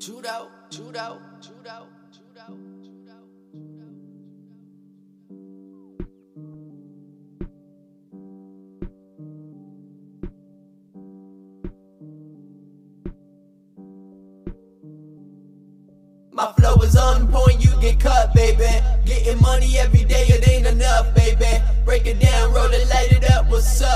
Judo, judo, judo, judo. My flow is on point, you get cut, baby. Getting money every day, it ain't enough, baby. Break it down, roll it, light it up, what's up?